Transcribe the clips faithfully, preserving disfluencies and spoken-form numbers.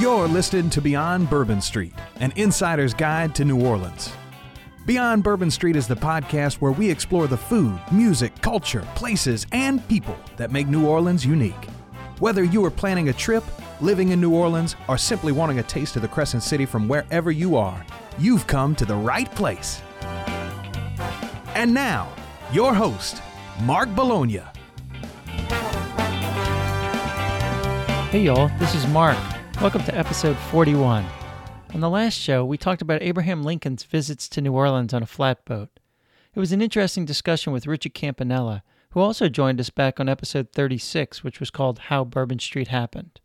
You're listening to Beyond Bourbon Street, an insider's guide to New Orleans. Beyond Bourbon Street is the podcast where we explore the food, music, culture, places, and people that make New Orleans unique. Whether you are planning a trip, living in New Orleans, or simply wanting a taste of the Crescent City from wherever you are, you've come to the right place. And now, your host, Mark Bologna. Hey y'all, this is Mark. Welcome to episode forty-one. On the last show, we talked about Abraham Lincoln's visits to New Orleans on a flatboat. It was an interesting discussion with Richard Campanella, who also joined us back on episode thirty-six, which was called How Bourbon Street Happened.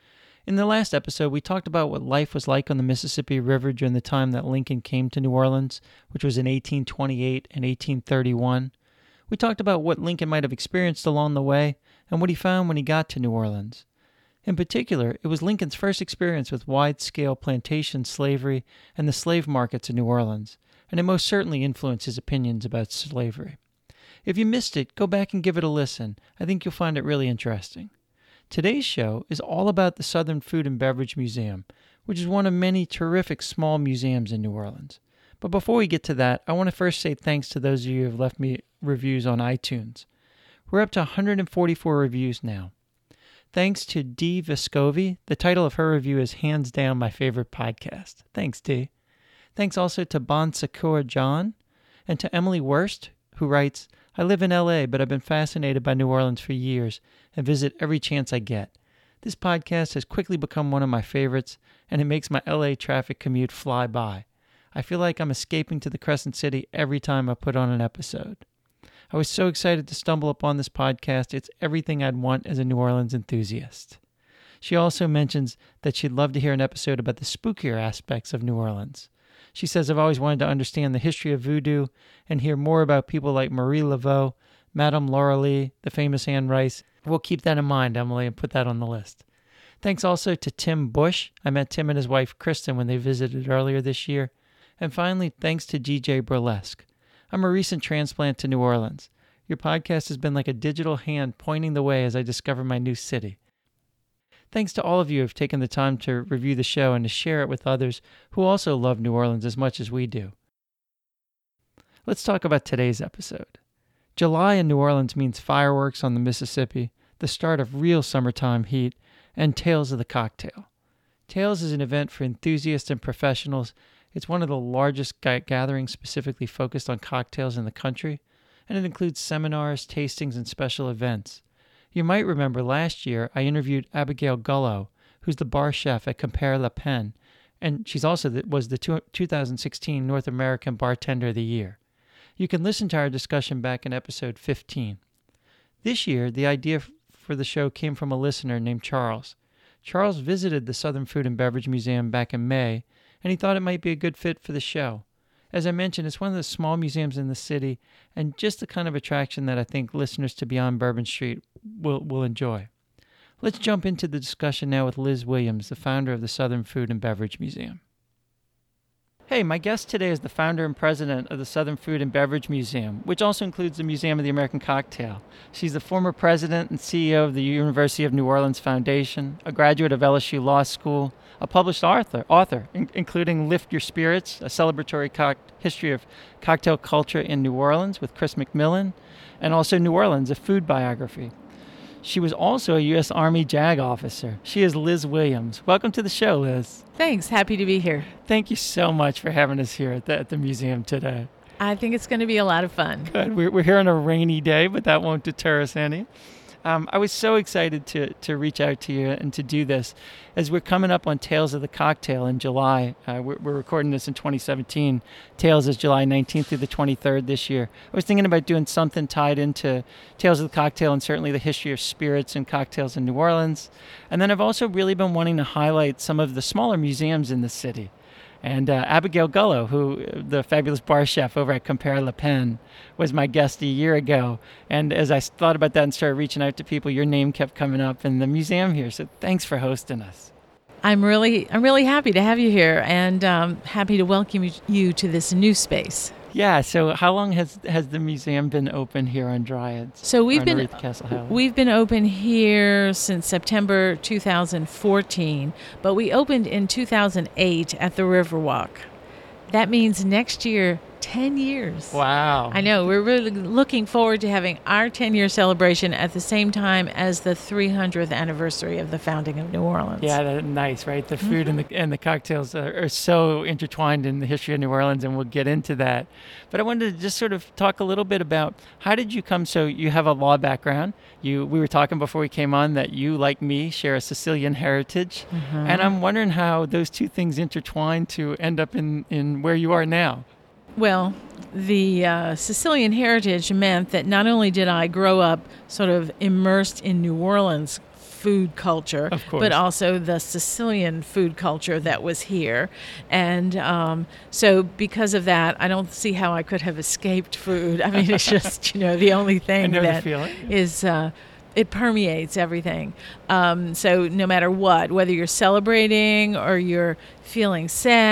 In the last episode, we talked about what life was like on the Mississippi River during the time that Lincoln came to New Orleans, which was in eighteen twenty-eight and eighteen thirty-one. We talked about what Lincoln might have experienced along the way and what he found when he got to New Orleans. In particular, it was Lincoln's first experience with wide-scale plantation slavery and the slave markets in New Orleans, and it most certainly influenced his opinions about slavery. If you missed it, go back and give it a listen. I think you'll find it really interesting. Today's show is all about the Southern Food and Beverage Museum, which is one of many terrific small museums in New Orleans. But before we get to that, I want to first say thanks to those of you who have left me reviews on iTunes. We're up to one hundred forty-four reviews now. Thanks to Dee Vescovi. The title of her review is hands down my favorite podcast. Thanks, Dee. Thanks also to Bon Secours John and to Emily Wurst, who writes, I live in L A, but I've been fascinated by New Orleans for years and visit every chance I get. This podcast has quickly become one of my favorites, and it makes my L A traffic commute fly by. I feel like I'm escaping to the Crescent City every time I put on an episode. I was so excited to stumble upon this podcast. It's everything I'd want as a New Orleans enthusiast. She also mentions that she'd love to hear an episode about the spookier aspects of New Orleans. She says, I've always wanted to understand the history of voodoo and hear more about people like Marie Laveau, Madame Laura Lee, the famous Anne Rice. We'll keep that in mind, Emily, and put that on the list. Thanks also to Tim Bush. I met Tim and his wife, Kristen, when they visited earlier this year. And finally, thanks to G J Burlesque. I'm a recent transplant to New Orleans. Your podcast has been like a digital hand pointing the way as I discover my new city. Thanks to all of you who have taken the time to review the show and to share it with others who also love New Orleans as much as we do. Let's talk about today's episode. July in New Orleans means fireworks on the Mississippi, the start of real summertime heat, and Tales of the Cocktail. Tales is an event for enthusiasts and professionals. It's one of the largest gatherings specifically focused on cocktails in the country, and it includes seminars, tastings, and special events. You might remember last year I interviewed Abigail Gullo, who's the bar chef at Compère Le Pen, and she's also the, was the two, two thousand sixteen North American Bartender of the Year. You can listen to our discussion back in episode fifteen. This year, the idea for the show came from a listener named Charles. Charles visited the Southern Food and Beverage Museum back in May, and he thought it might be a good fit for the show. As I mentioned, it's one of the small museums in the city, and just the kind of attraction that I think listeners to Beyond Bourbon Street will, will enjoy. Let's jump into the discussion now with Liz Williams, the founder of the Southern Food and Beverage Museum. Hey, my guest today is the founder and president of the Southern Food and Beverage Museum, which also includes the Museum of the American Cocktail. She's the former president and C E O of the University of New Orleans Foundation, a graduate of L S U Law School, a published author, author in, including Lift Your Spirits, a celebratory co- history of cocktail culture in New Orleans with Chris McMillan, and also New Orleans, a food biography. She was also a U S Army JAG officer. She is Liz Williams. Welcome to the show, Liz. Thanks. Happy to be here. Thank you so much for having us here at the, at the museum today. I think it's going to be a lot of fun. Good. We're, we're here on a rainy day, but that won't deter us any. Um, I was so excited to to reach out to you and to do this. As we're coming up on Tales of the Cocktail in July, uh, we're, we're recording this in twenty seventeen. Tales is July nineteenth through the twenty-third this year. I was thinking about doing something tied into Tales of the Cocktail and certainly the history of spirits and cocktails in New Orleans. And then I've also really been wanting to highlight some of the smaller museums in the city. And uh, Abigail Gullo, who the fabulous bar chef over at Compère Le Pen, was my guest a year ago. And as I thought about that and started reaching out to people, your name kept coming up in the museum here. So thanks for hosting us. I'm really, I'm really happy to have you here, and um, happy to welcome you to this new space. Yeah. So how long has has the museum been open here on Dryads? So we've or been underneath Castle Howell? we've been open here since September two thousand fourteen, but we opened in two thousand eight at the Riverwalk. That means next year, ten years. Wow. I know. We're really looking forward to having our ten-year celebration at the same time as the three hundredth anniversary of the founding of New Orleans. Yeah, that's nice, right? The food mm-hmm. and the and the cocktails are, are so intertwined in the history of New Orleans, and we'll get into that. But I wanted to just sort of talk a little bit about how did you come? So you have a law background. You we were talking before we came on that you, like me, share a Sicilian heritage, mm-hmm. and I'm wondering how those two things intertwine to end up in, in where you are now. Well, the uh, Sicilian heritage meant that not only did I grow up sort of immersed in New Orleans food culture, but also the Sicilian food culture that was here. And um, so because of that, I don't see how I could have escaped food. I mean, it's just, you know, the only thing that is... Uh, It permeates everything. Um, so no matter what, whether you're celebrating or you're feeling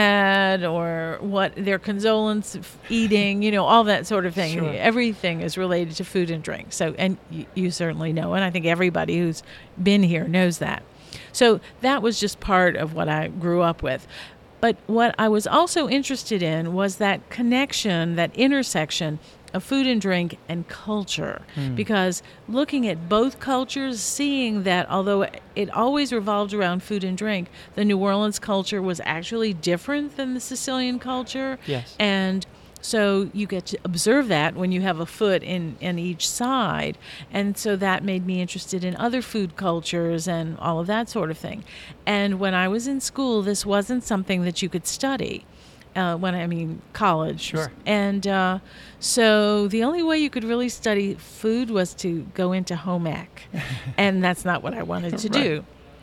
sad or what their condolence eating, you know, all that sort of thing. Sure. Everything is related to food and drink. So, and you, you certainly know, and I think everybody who's been here knows that. So that was just part of what I grew up with. But what I was also interested in was that connection, that intersection of food and drink and culture, mm. because looking at both cultures, seeing that although it always revolved around food and drink, the New Orleans culture was actually different than the Sicilian culture. Yes. And so you get to observe that when you have a foot in, in each side. And so that made me interested in other food cultures and all of that sort of thing. And when I was in school, this wasn't something that you could study. Uh, when I mean college. Sure. And uh, so the only way you could really study food was to go into home ec. And that's not what I wanted to right. do.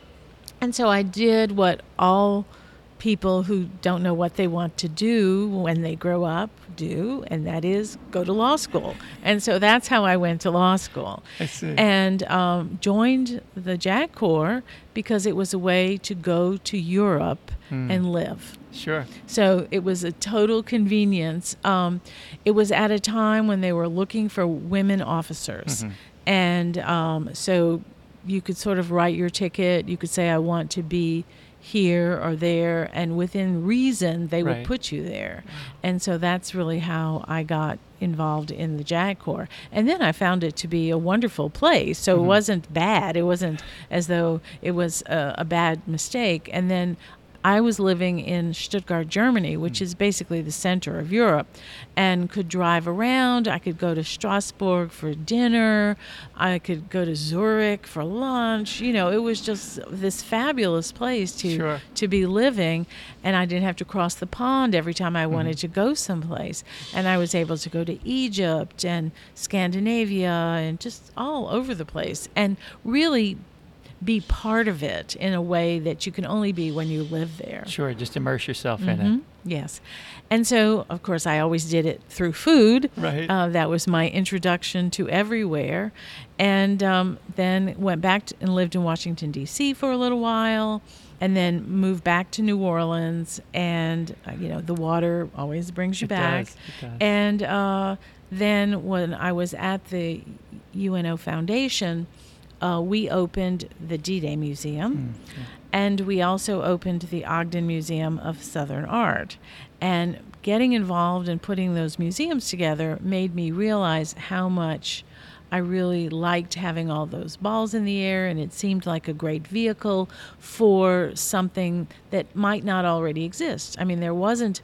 And so I did what all people who don't know what they want to do when they grow up do, and that is go to law school. And so that's how I went to law school. I see. And um, joined the JAG Corps because it was a way to go to Europe mm. and live. Sure. So it was a total convenience. Um, it was at a time when they were looking for women officers. Mm-hmm. And um, so you could sort of write your ticket. You could say, I want to be here or there. And within reason, they right. would put you there. And so that's really how I got involved in the JAG Corps. And then I found it to be a wonderful place. So mm-hmm. it wasn't bad. It wasn't as though it was a, a bad mistake. And then I was living in Stuttgart, Germany, which is basically the center of Europe, and could drive around. I could go to Strasbourg for dinner. I could go to Zurich for lunch. You know, it was just this fabulous place to sure. to be living, and I didn't have to cross the pond every time I wanted mm-hmm. to go someplace. And I was able to go to Egypt and Scandinavia and just all over the place, and really be part of it in a way that you can only be when you live there. Sure, just immerse yourself mm-hmm. in it. Yes. And so, of course, I always did it through food. Right. Uh, that was my introduction to everywhere. And um, then went back to, and lived in Washington, D C for a little while, and then moved back to New Orleans. And, uh, you know, the water always brings you it back. Does. It does. And uh, then when I was at the U N O Foundation, Uh, we opened the D-Day Museum, mm, yeah. and we also opened the Ogden Museum of Southern Art. And getting involved in putting those museums together made me realize how much I really liked having all those balls in the air, and it seemed like a great vehicle for something that might not already exist. I mean, there wasn't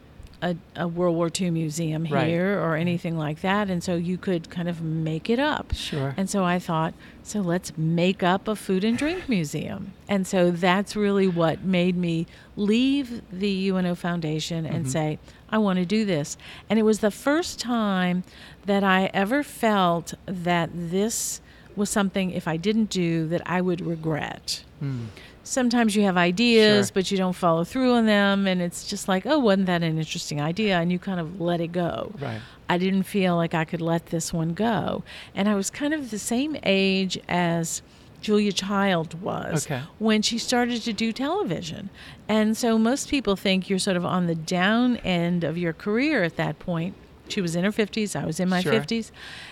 A, a World War Two museum here right. or anything like that, and so you could kind of make it up. Sure. And so I thought, so let's make up a food and drink museum. And so that's really what made me leave the U N O Foundation and mm-hmm. say, I want to do this. And it was the first time that I ever felt that this was something, if I didn't do, that I would regret. Mm. Sometimes you have ideas, sure. but you don't follow through on them, and it's just like, oh, wasn't that an interesting idea? And you kind of let it go. Right. I didn't feel like I could let this one go. And I was kind of the same age as Julia Child was okay. when she started to do television. And so most people think you're sort of on the down end of your career at that point. She was in her fifties. I was in my sure. fifties.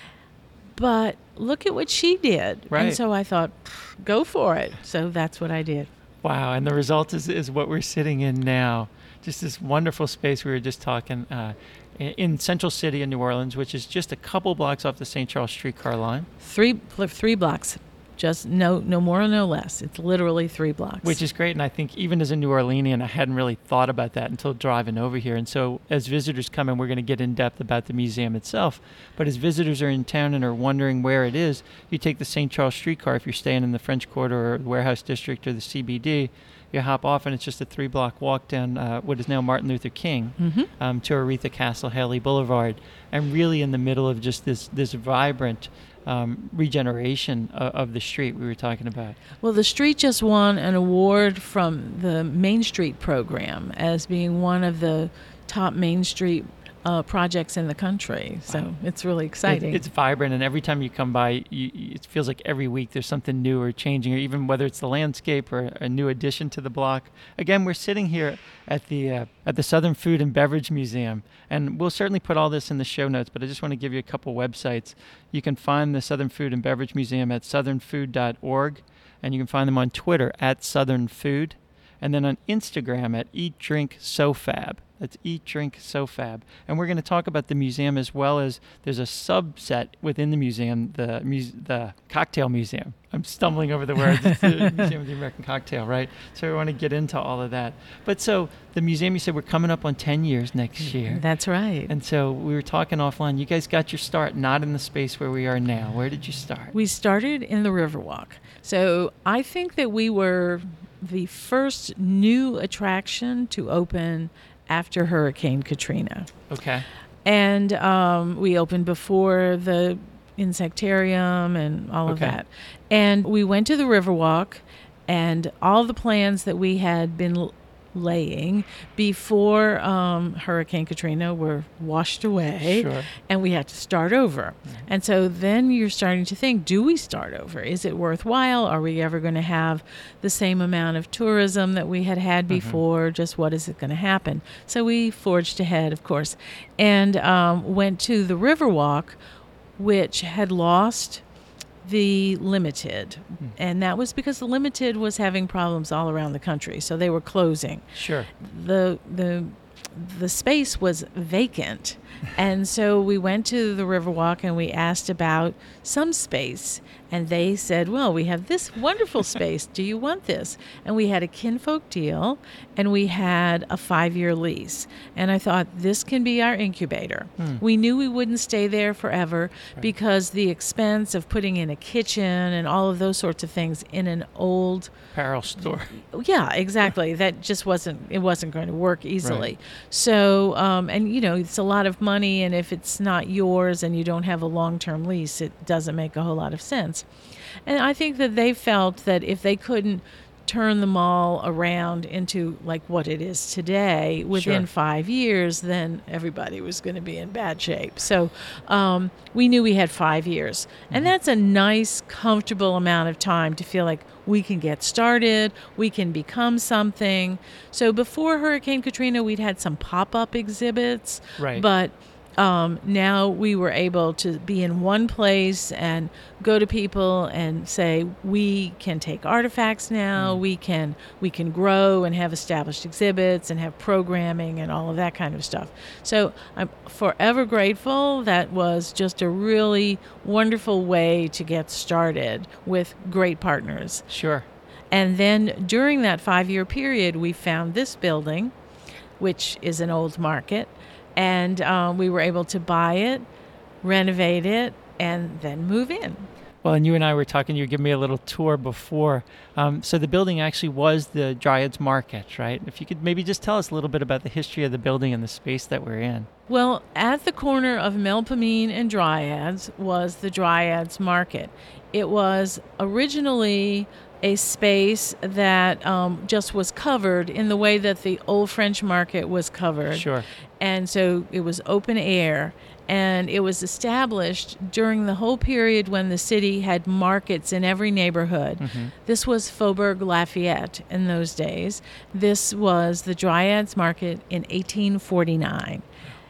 But look at what she did. Right. And so I thought, go for it. So that's what I did. Wow. And the result is, is what we're sitting in now. Just this wonderful space we were just talking uh, in Central City in New Orleans, which is just a couple blocks off the Saint Charles streetcar line. Three three blocks. Just no no more, no less. It's literally three blocks. Which is great. And I think even as a New Orleanian, I hadn't really thought about that until driving over here. And so as visitors come in, we're going to get in depth about the museum itself. But as visitors are in town and are wondering where it is, you take the Saint Charles streetcar if you're staying in the French Quarter or the Warehouse District or the C B D. You hop off, and it's just a three-block walk down uh, what is now Martin Luther King mm-hmm. um, to Aretha Castle Haley Boulevard, and really in the middle of just this this vibrant um, regeneration of, of the street we were talking about. Well, the street just won an award from the Main Street program as being one of the top Main Street Uh, projects in the country. So wow. It's really exciting. It, it's vibrant, and every time you come by, you, it feels like every week there's something new or changing, or even whether it's the landscape or a new addition to the block. Again, we're sitting here at the uh, at the Southern Food and Beverage Museum, and we'll certainly put all this in the show notes, but I just want to give you a couple websites. You can find the Southern Food and Beverage Museum at southern food dot org, and you can find them on Twitter at Southern Food, and then on Instagram at Eat Drink SoFab. That's Eat Drink SoFab. And we're going to talk about the museum as well as there's a subset within the museum, the muse- the Cocktail Museum. I'm stumbling over the words. It's the Museum of the American Cocktail, right? So we want to get into all of that. But so the museum, you said we're coming up on ten years next year. That's right. And so we were talking offline. You guys got your start not in the space where we are now. Where did you start? We started in the Riverwalk. So I think that we were the first new attraction to open after Hurricane Katrina. Okay. And um, we opened before the insectarium and all of okay. that. And we went to the Riverwalk, and all the plans that we had been l- laying before um, Hurricane Katrina were washed away, sure. and we had to start over. Mm-hmm. And so then you're starting to think, do we start over? Is it worthwhile? Are we ever going to have the same amount of tourism that we had had before? Mm-hmm. Just what is it going to happen? So we forged ahead, of course, and um, went to the Riverwalk, which had lost the Limited, mm. and that was because the Limited was having problems all around the country, so they were closing. Sure. The the the space was vacant, and so we went to the Riverwalk and we asked about some space, and they said, well, we have this wonderful space. Do you want this? And we had a kinfolk deal, and we had a five-year lease. And I thought, this can be our incubator. Hmm. We knew we wouldn't stay there forever right. because the expense of putting in a kitchen and all of those sorts of things in an old apparel store. Yeah, exactly. That just wasn't, it wasn't going to work easily. Right. So, um, and you know, it's a lot of money, and if it's not yours and you don't have a long-term lease, it doesn't make a whole lot of sense. And I think that they felt that if they couldn't turn the mall around into like what it is today within sure. five years, then everybody was going to be in bad shape. So um, we knew we had five years. Mm-hmm. And that's a nice, comfortable amount of time to feel like we can get started, we can become something. So before Hurricane Katrina, we'd had some pop-up exhibits, right. but Um, now we were able to be in one place and go to people and say, we can take artifacts now, mm. we can we can grow and have established exhibits and have programming and all of that kind of stuff. So I'm forever grateful. That was just a really wonderful way to get started with great partners. Sure. And then during that five-year period, we found this building, which is an old market. And um, we were able to buy it, renovate it, and then move in. Well, and you and I were talking, you were giving me a little tour before. Um, so the building actually was the Dryads Market, right? If you could maybe just tell us a little bit about the history of the building and the space that we're in. Well, at the corner of Melpomene and Dryads was the Dryads Market. It was originally a space that um, just was covered in the way that the old French market was covered. Sure. And so it was open air. And it was established during the whole period when the city had markets in every neighborhood. Mm-hmm. This was Faubourg Lafayette in those days. This was the Dryads Market in eighteen forty-nine.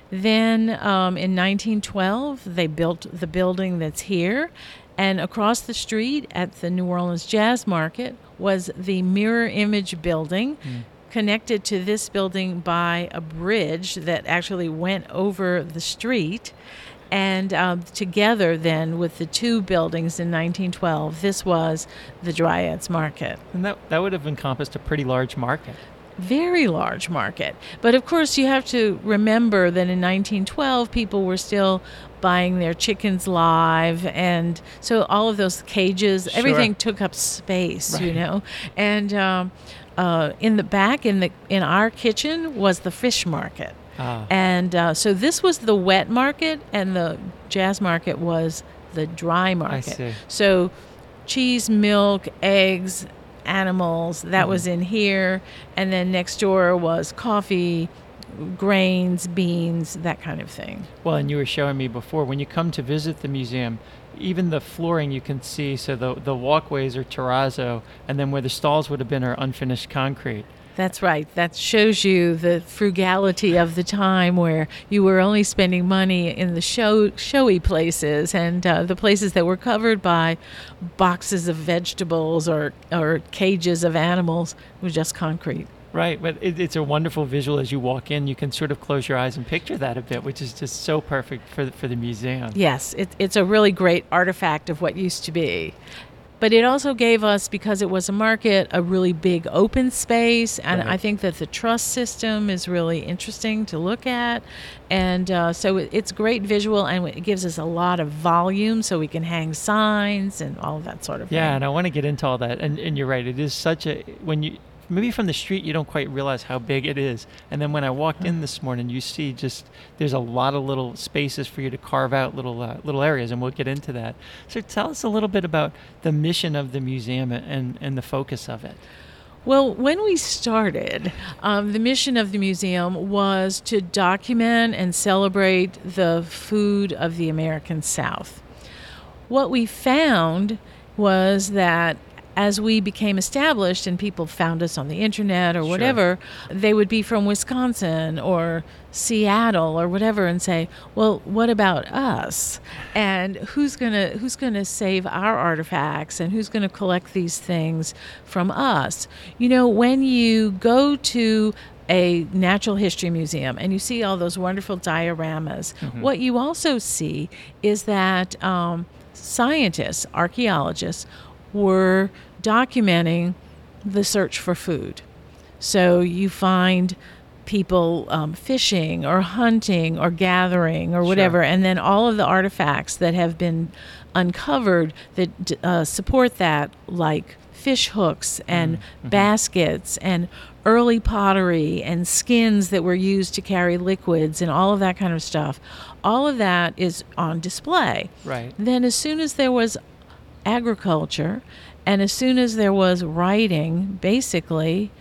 Then um, in nineteen twelve, they built the building that's here. And across the street at the New Orleans Jazz Market was the Mirror Image building, mm. connected to this building by a bridge that actually went over the street. And um, together then with the two buildings in nineteen twelve, this was the Dryads Market. And that, that would have encompassed a pretty large market. Very large market. But of course, you have to remember that in nineteen twelve, people were still buying their chickens live. And so all of those cages, sure. everything took up space, right. you know. And um, uh, in the back, in the in our kitchen, was the fish market. Ah. And uh, so this was the wet market, and the Jazz Market was the dry market. I see. So cheese, milk, eggs, animals, that mm-hmm. was in here. And then next door was coffee, grains, beans, that kind of thing. Well, and you were showing me before, when you come to visit the museum, even the flooring you can see, so the the walkways are terrazzo, and then where the stalls would have been are unfinished concrete. That's right. That shows you the frugality of the time, where you were only spending money in the show, showy places, and uh, the places that were covered by boxes of vegetables or, or cages of animals was just concrete. Right, but it, it's a wonderful visual as you walk in. You can sort of close your eyes and picture that a bit, which is just so perfect for the, for the museum. Yes, it, it's a really great artifact of what used to be. But it also gave us, because it was a market, a really big open space. And right. I think that the truss system is really interesting to look at. And uh, so it, it's great visual, and it gives us a lot of volume so we can hang signs and all of that sort of yeah, thing. And I want to get into all that. And, and you're right. It is such a, when you, maybe from the street you don't quite realize how big it is. And then when I walked in this morning, you see just there's a lot of little spaces for you to carve out little uh, little areas, and we'll get into that. So tell us a little bit about the mission of the museum and, and the focus of it. Well, when we started, um, the mission of the museum was to document and celebrate the food of the American South. What we found was that as we became established and people found us on the internet or whatever, sure. they would be from Wisconsin or Seattle or whatever and say, well, what about us? And who's gonna who's gonna save our artifacts, and who's gonna collect these things from us? You know, when you go to a natural history museum and you see all those wonderful dioramas, mm-hmm. what you also see is that um, scientists, archaeologists, were documenting the search for food. So you find people um, fishing or hunting or gathering or whatever, sure. and then all of the artifacts that have been uncovered that uh, support that, like fish hooks and mm-hmm. baskets and early pottery and skins that were used to carry liquids and all of that kind of stuff. All of that is on display. Right. Then as soon as there was agriculture, and as soon as there was writing, basically,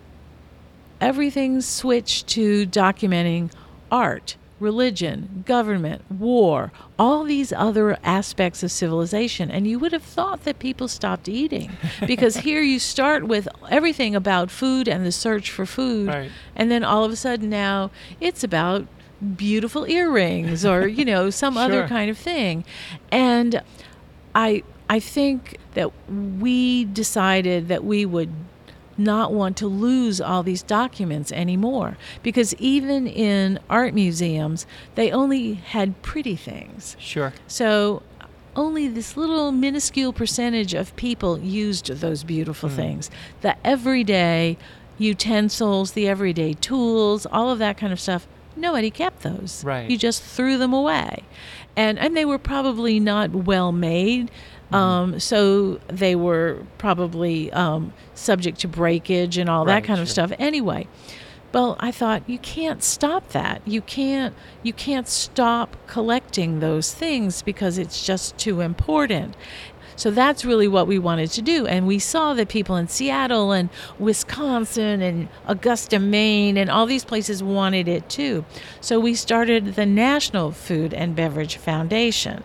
everything switched to documenting art, religion, government, war, all these other aspects of civilization. And you would have thought that people stopped eating, because here you start with everything about food and the search for food, right. and then all of a sudden now it's about beautiful earrings or, you know, some sure. other kind of thing. And I I think that we decided that we would not want to lose all these documents anymore, because even in art museums, they only had pretty things. Sure. So only this little minuscule percentage of people used those beautiful mm. things. The everyday utensils, the everyday tools, all of that kind of stuff, nobody kept those. Right. You just threw them away. And, and they were probably not well made. Um, so they were probably um, subject to breakage and all right, that kind sure. of stuff anyway. Well, I thought, you can't stop that. You can't you can't stop collecting those things because it's just too important. So that's really what we wanted to do. And we saw that people in Seattle and Wisconsin and Augusta, Maine, and all these places wanted it too. So we started the National Food and Beverage Foundation.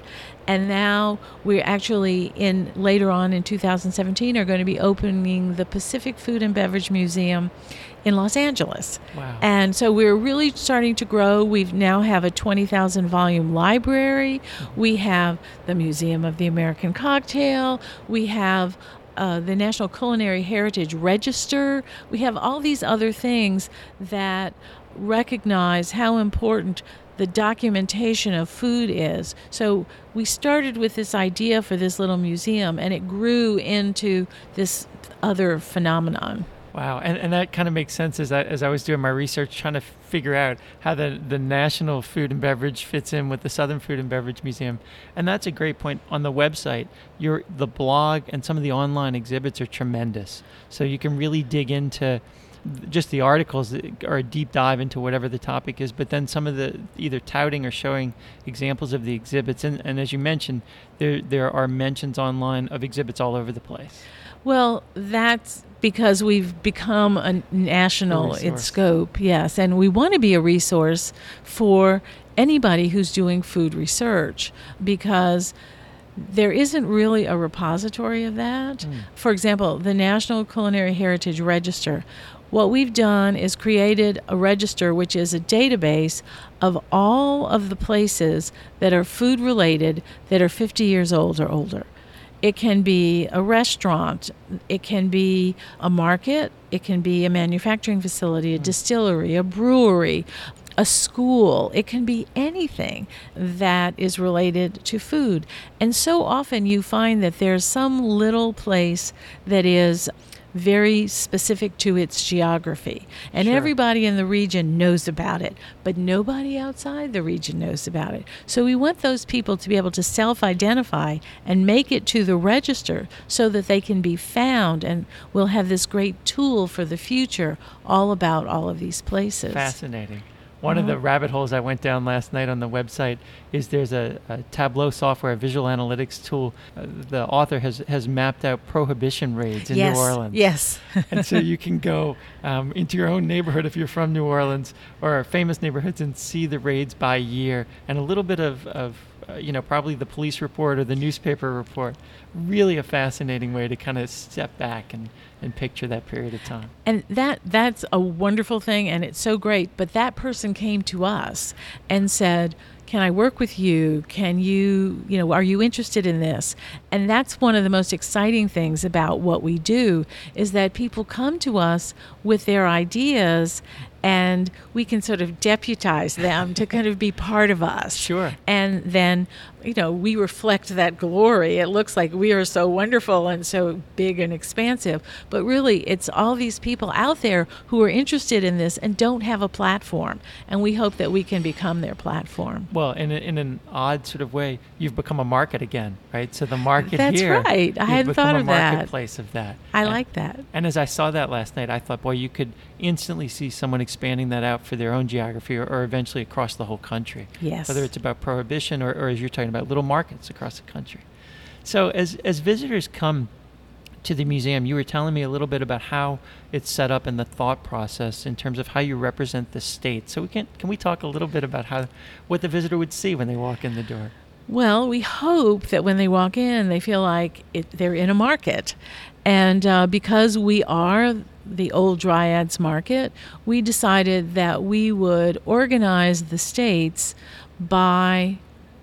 And now we're actually in later on in two thousand seventeen are going to be opening the Pacific Food and Beverage Museum in Los Angeles. Wow. And so we're really starting to grow. We now have a twenty thousand volume library. We have the Museum of the American Cocktail. We have uh, the National Culinary Heritage Register. We have all these other things that recognize how important the documentation of food is. So we started with this idea for this little museum, and it grew into this other phenomenon. Wow, and and that kind of makes sense as I, as I was doing my research, trying to figure out how the, the National Food and Beverage fits in with the Southern Food and Beverage Museum. And that's a great point. On the website, your the blog and some of the online exhibits are tremendous. So you can really dig into just the articles are a deep dive into whatever the topic is, but then some of the either touting or showing examples of the exhibits. And, and as you mentioned, there there are mentions online of exhibits all over the place. Well, that's because we've become a national in scope, yes, and we want to be a resource for anybody who's doing food research, because there isn't really a repository of that. Mm. For example, the National Culinary Heritage Register. What we've done is created a register, which is a database of all of the places that are food related that are fifty years old or older. It can be a restaurant, it can be a market, it can be a manufacturing facility, a mm. distillery, a brewery, a school. It can be anything that is related to food. And so often you find that there's some little place that is very specific to its geography. And sure. everybody in the region knows about it, but nobody outside the region knows about it. So we want those people to be able to self-identify and make it to the register so that they can be found, and we'll have this great tool for the future all about all of these places. Fascinating. One mm-hmm. of the rabbit holes I went down last night on the website is there's a, a Tableau software, a visual analytics tool. Uh, the author has, has mapped out prohibition raids in yes. New Orleans. Yes. And so you can go um, into your own neighborhood if you're from New Orleans or famous neighborhoods and see the raids by year, and a little bit of, of uh, you know, probably the police report or the newspaper report. Really a fascinating way to kind of step back and, and picture that period of time. And that that's a wonderful thing, and it's so great. But that person came to us and said, can I work with you? Can you, you know, are you interested in this? And that's one of the most exciting things about what we do, is that people come to us with their ideas, and we can sort of deputize them to kind of be part of us. Sure. And then, you know, we reflect that glory. It looks like we are so wonderful and so big and expansive, but really it's all these people out there who are interested in this and don't have a platform, and we hope that we can become their platform. Well, in a, in an odd sort of way, you've become a market again, right? So the market That's here, right. I hadn't thought of that. a marketplace of that. I and, like that. And as I saw that last night, I thought, boy, you could instantly see someone expanding that out for their own geography, or, or eventually across the whole country. Yes. Whether it's about prohibition or, or as you're talking about, little markets across the country. So as as visitors come to the museum, you were telling me a little bit about how it's set up and the thought process in terms of how you represent the state. So we can can we talk a little bit about how what the visitor would see when they walk in the door? Well, we hope that when they walk in, they feel like it, they're in a market. And uh, because we are the Old Dryads Market, we decided that we would organize the states by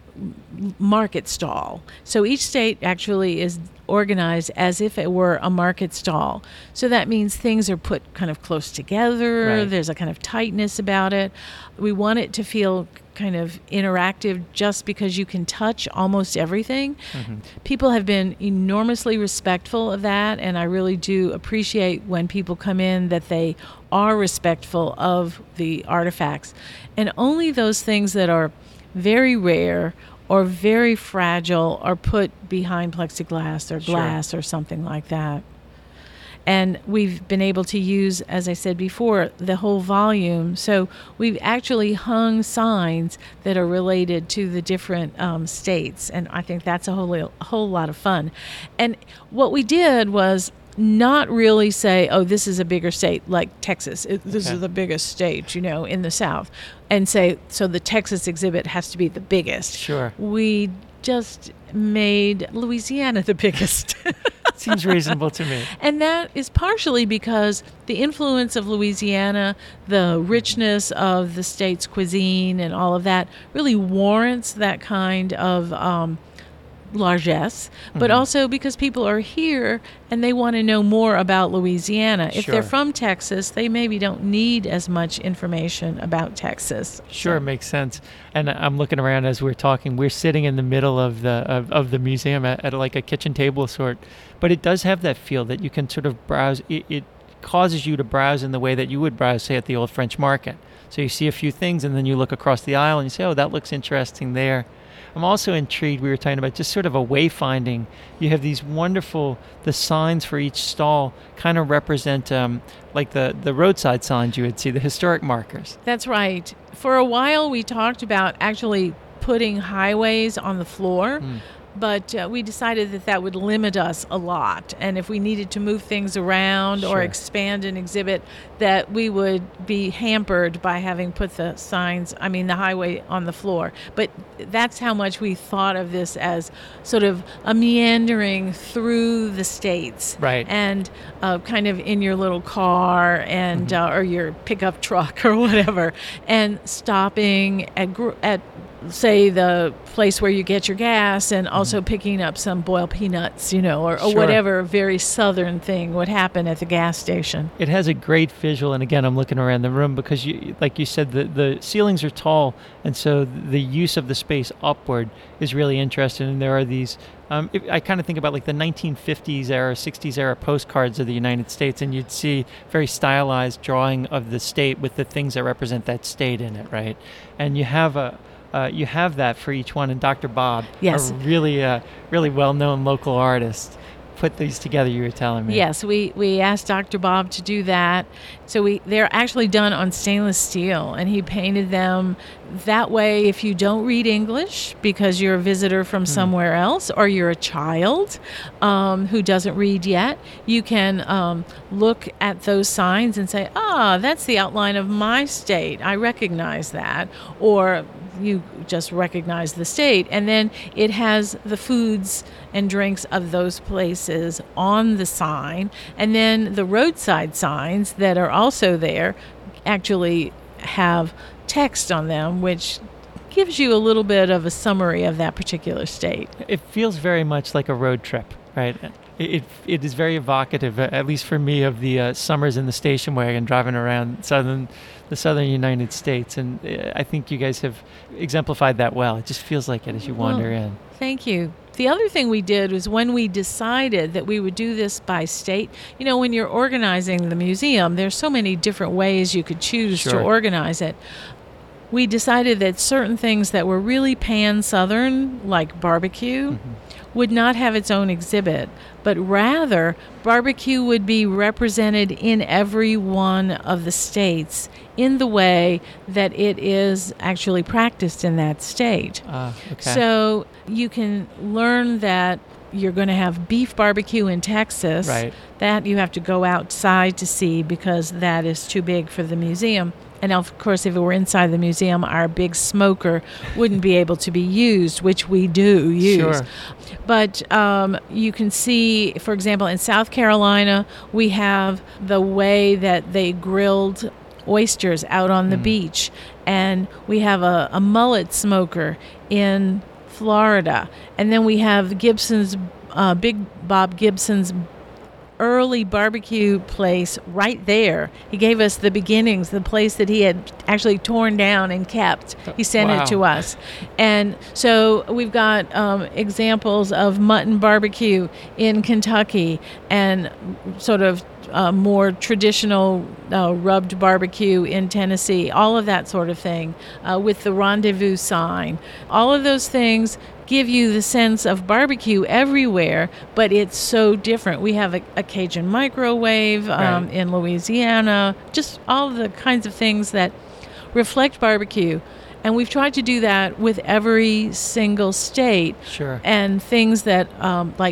market stall. So each state actually is organized as if it were a market stall. So that means things are put kind of close together. Right. There's a kind of tightness about it. We want it to feel kind of interactive just because you can touch almost everything. Mm-hmm. People have been enormously respectful of that, and I really do appreciate when people come in that they are respectful of the artifacts. And only those things that are very rare or very fragile are put behind plexiglass or glass sure. or something like that. And we've been able to use, as I said before, the whole volume. So we've actually hung signs that are related to the different um, states. And I think that's a whole, a whole lot of fun. And what we did was not really say, oh, this is a bigger state, like Texas. It, this okay. is the biggest state, you know, in the South. And say, so the Texas exhibit has to be the biggest. Sure. We just made Louisiana the biggest. Seems reasonable to me. And that is partially because the influence of Louisiana, the richness of the state's cuisine and all of that really warrants that kind of um, largesse, but mm-hmm. also because people are here and they want to know more about Louisiana. If sure. they're from Texas, they maybe don't need as much information about Texas. Sure, so. Makes sense. And I'm looking around as we're talking. We're sitting in the middle of the of, of the museum at, at like a kitchen table sort, but it does have that feel that you can sort of browse. It, it causes you to browse in the way that you would browse, say, at the old French market. So you see a few things, and then you look across the aisle and you say, "Oh, that looks interesting there." I'm also intrigued, we were talking about just sort of a wayfinding. You have these wonderful, the signs for each stall kind of represent um, like the, the roadside signs you would see, the historic markers. That's right. For a while we talked about actually putting highways on the floor. Mm. But uh, we decided that that would limit us a lot. And if we needed to move things around sure. or expand an exhibit, that we would be hampered by having put the signs, I mean, the highway on the floor. But that's how much we thought of this as sort of a meandering through the states. Right. And uh, kind of in your little car and mm-hmm. uh, or your pickup truck or whatever. And stopping at, at say, the place where you get your gas, and also mm-hmm. picking up some boiled peanuts, you know, or, or sure. whatever very southern thing would happen at the gas station. It has a great visual, and again, I'm looking around the room because, you, like you said, the, the ceilings are tall, and so the use of the space upward is really interesting, and there are these... Um, it, I kind of think about like the nineteen fifties era, sixties era postcards of the United States, and you'd see very stylized drawing of the state with the things that represent that state in it, right? And you have a... Uh, you have that for each one, and Doctor Bob, yes. a really, uh, really well-known local artist, put these together. You were telling me. Yes, we, we asked Doctor Bob to do that. So we they're actually done on stainless steel, and he painted them that way. If you don't read English because you're a visitor from mm. somewhere else, or you're a child um, who doesn't read yet, you can um, look at those signs and say, "Ah, that's the outline of my state. I recognize that," or you just recognize the state. And then it has the foods and drinks of those places on the sign. And then the roadside signs that are also there actually have text on them, which gives you a little bit of a summary of that particular state. It feels very much like a road trip, right? It it, it is very evocative, at least for me, of the uh, summers in the station wagon driving around southern the southern United States, and I think you guys have exemplified that well. It just feels like it as you wander well, in. Thank you. The other thing we did was when we decided that we would do this by state, you know, when you're organizing the museum, there's so many different ways you could choose sure. to organize it. We decided that certain things that were really pan-Southern, like barbecue, mm-hmm. would not have its own exhibit, but rather barbecue would be represented in every one of the states in the way that it is actually practiced in that state. Uh, okay. So you can learn that you're going to have beef barbecue in Texas. Right. That you have to go outside to see because that is too big for the museum. And of course, if it were inside the museum, our big smoker wouldn't be able to be used, which we do use. Sure. But um, you can see, for example, in South Carolina, we have the way that they grilled oysters out on the mm. beach. And we have a, a mullet smoker in Florida. And then we have Gibson's, uh, Big Bob Gibson's early barbecue place right there. He gave us the beginnings, the place that he had actually torn down and kept. He sent wow. it to us. And so we've got um, examples of mutton barbecue in Kentucky and sort of uh, more traditional uh, rubbed barbecue in Tennessee, all of that sort of thing, uh, with the rendezvous sign. All of those things give you the sense of barbecue everywhere, but it's so different. We have a, a Cajun microwave um, right. in Louisiana, just all the kinds of things that reflect barbecue. And we've tried to do that with every single state. Sure. And things that, um, like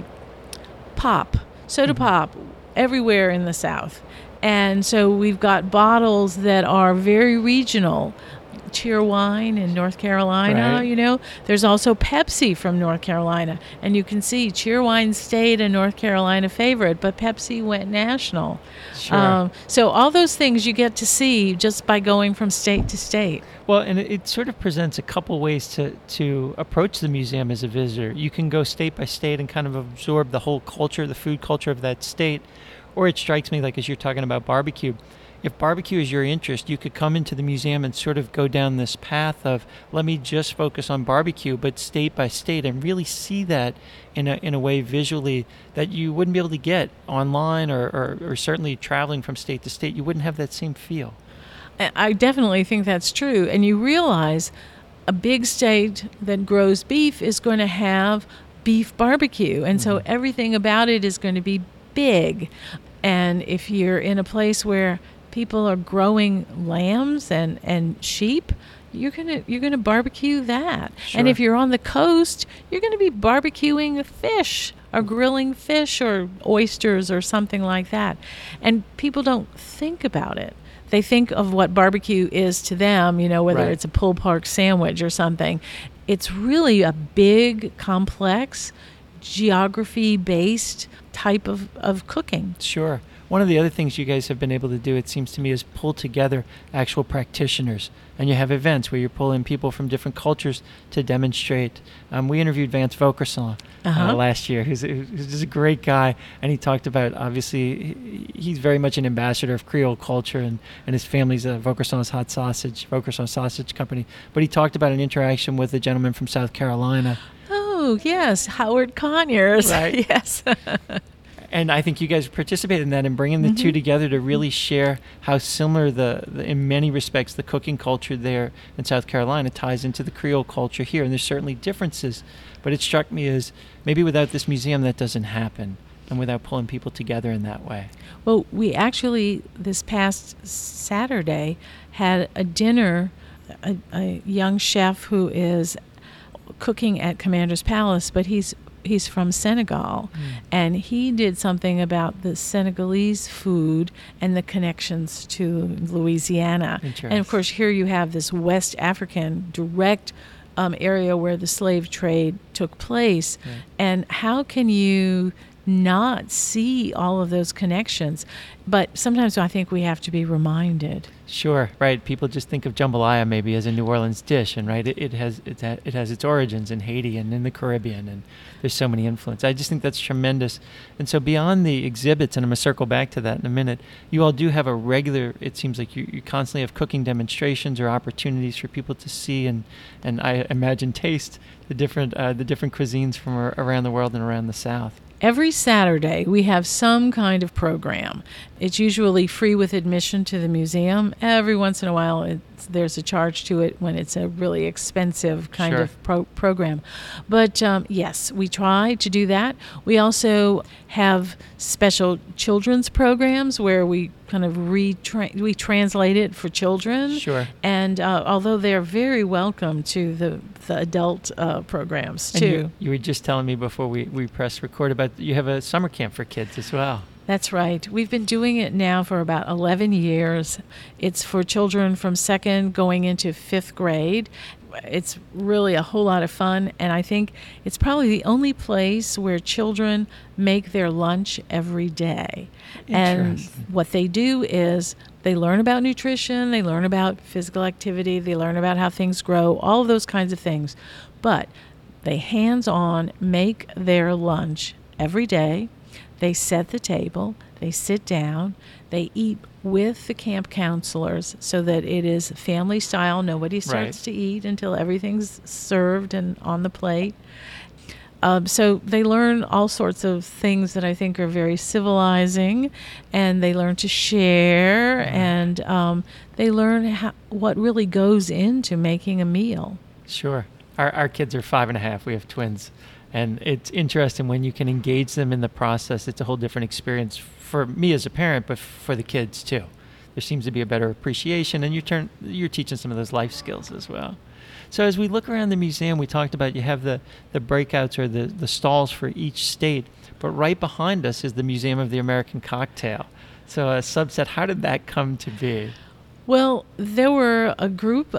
pop, soda mm-hmm. pop, everywhere in the South. And so we've got bottles that are very regional Cheerwine in North Carolina, right. you know. There's also Pepsi from North Carolina. And you can see Cheerwine stayed a North Carolina favorite, but Pepsi went national. Sure. Um, so all those things you get to see just by going from state to state. Well, and it, it sort of presents a couple ways to, to approach the museum as a visitor. You can go state by state and kind of absorb the whole culture, the food culture of that state. Or it strikes me, like as you're talking about barbecue, if barbecue is your interest, you could come into the museum and sort of go down this path of, let me just focus on barbecue, but state by state, and really see that in a in a way visually that you wouldn't be able to get online or, or, or certainly traveling from state to state. You wouldn't have that same feel. I definitely think that's true. And you realize a big state that grows beef is going to have beef barbecue. And mm-hmm. so everything about it is going to be big. And if you're in a place where people are growing lambs and, and sheep, you're gonna you're gonna barbecue that. Sure. And if you're on the coast, you're gonna be barbecuing fish or grilling fish or oysters or something like that. And people don't think about it. They think of what barbecue is to them, you know, whether right. it's a pulled pork sandwich or something. It's really a big, complex, geography-based type of, of cooking. Sure. One of the other things you guys have been able to do, it seems to me, is pull together actual practitioners. And you have events where you pull in people from different cultures to demonstrate. Um, we interviewed Vance Vokersong uh-huh. uh, last year, who's, who's just a great guy. And he talked about, obviously, he, he's very much an ambassador of Creole culture, and, and his family's uh, Vokersong's Hot Sausage, Vokersong Sausage Company. But he talked about an interaction with a gentleman from South Carolina. Oh, yes, Howard Conyers. Right. Yes. And I think you guys participated in that and bringing the mm-hmm. two together to really share how similar, the, the in many respects, the cooking culture there in South Carolina ties into the Creole culture here. And there's certainly differences. But it struck me as maybe without this museum that doesn't happen, and without pulling people together in that way. Well, we actually, this past Saturday, had a dinner, a, a young chef who is cooking at Commander's Palace, but he's He's from Senegal, mm. and he did something about the Senegalese food and the connections to Louisiana. And of course, here you have this West African direct um, area where the slave trade took place. Right. And how can you not see all of those connections? But sometimes I think we have to be reminded. Sure, right. People just think of jambalaya maybe as a New Orleans dish, and right, it, it has it, ha- it has its origins in Haiti and in the Caribbean, and there's so many influences. I just think that's tremendous. And so beyond the exhibits, and I'm going to circle back to that in a minute, you all do have a regular, it seems like you, you constantly have cooking demonstrations or opportunities for people to see and, and I imagine taste the different uh, the different cuisines from ar- around the world and around the South. Every Saturday, we have some kind of program. It's usually free with admission to the museum. Every once in a while, it's, there's a charge to it when it's a really expensive kind sure. of pro- program. But um, yes, we try to do that. We also have special children's programs where we kind of retra- we translate it for children. Sure. And uh, although they're very welcome to the, the adult uh, programs, too. And you, you were just telling me before we, we pressed record about you have a summer camp for kids as well. That's right. We've been doing it now for about eleven years. It's for children from second going into fifth grade. It's really a whole lot of fun, and I think it's probably the only place where children make their lunch every day. And what they do is they learn about nutrition, they learn about physical activity, they learn about how things grow, all of those kinds of things. But they hands-on make their lunch every day. They set the table, they sit down, they eat with the camp counselors so that it is family style. Nobody starts right. to eat until everything's served and on the plate. Um, so they learn all sorts of things that I think are very civilizing, and they learn to share, mm-hmm. and um, they learn how, what really goes into making a meal. Sure. Our, our kids are five and a half. We have twins. And it's interesting when you can engage them in the process. It's a whole different experience for me as a parent, but for the kids too. There seems to be a better appreciation, and you turn, you're teaching some of those life skills as well. So as we look around the museum, we talked about you have the, the breakouts or the, the stalls for each state, but right behind us is the Museum of the American Cocktail. So a subset, how did that come to be? Well, there were a group of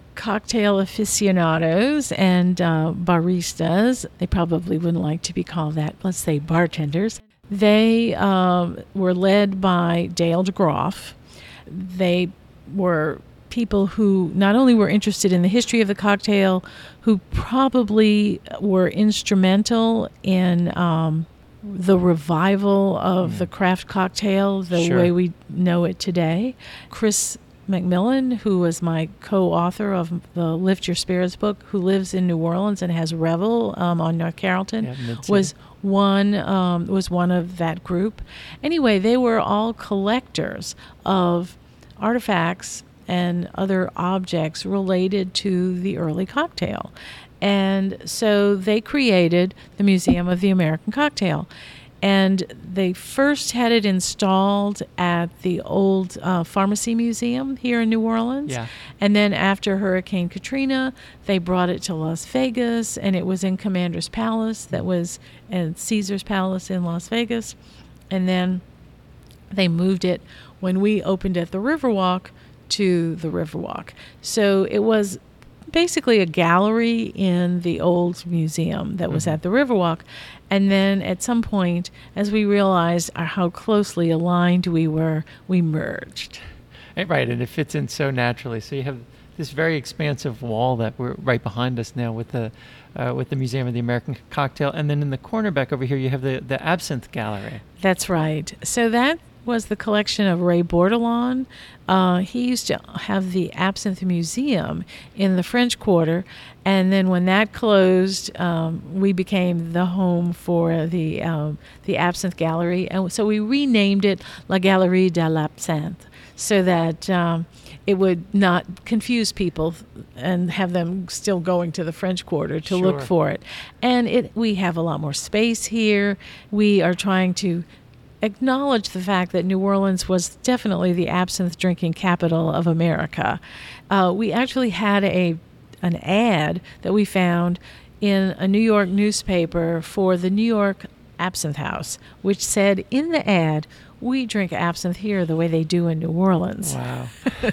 cocktail aficionados and uh, baristas. They probably wouldn't like to be called that. Let's say bartenders. They um, were led by Dale DeGroff. They were people who not only were interested in the history of the cocktail, who probably were instrumental in um, the revival of mm. the craft cocktail the sure. way we know it today. Chris McMillan, who was my co-author of the Lift Your Spirits book, who lives in New Orleans and has Revel um, on North Carrollton, yeah, was one um, was one of that group. Anyway, they were all collectors of artifacts and other objects related to the early cocktail. And so they created the Museum of the American Cocktail. And they first had it installed at the old uh, Pharmacy Museum here in New Orleans. Yeah. And then after Hurricane Katrina, they brought it to Las Vegas, and it was in Commander's Palace, that was in Caesar's Palace in Las Vegas. And then they moved it, when we opened at the Riverwalk, to the Riverwalk. So it was basically a gallery in the old museum that was mm-hmm. at the Riverwalk. And then at some point, as we realized how closely aligned we were, we merged. Right, and it fits in so naturally. So you have this very expansive wall that we're right behind us now with the uh, with the Museum of the American Cocktail. And then in the corner back over here, you have the, the Absinthe Gallery. That's right. So that was the collection of Ray Bordelon. Uh, he used to have the Absinthe Museum in the French Quarter, and then when that closed, um, we became the home for the um, the Absinthe Gallery, and so we renamed it La Galerie de l'Absinthe, so that um, it would not confuse people and have them still going to the French Quarter to Sure. look for it. And it we have a lot more space here. We are trying to acknowledge the fact that New Orleans was definitely the absinthe drinking capital of America. Uh, we actually had a an ad that we found in a New York newspaper for the New York Absinthe House, which said in the ad, "We drink absinthe here the way they do in New Orleans." Wow.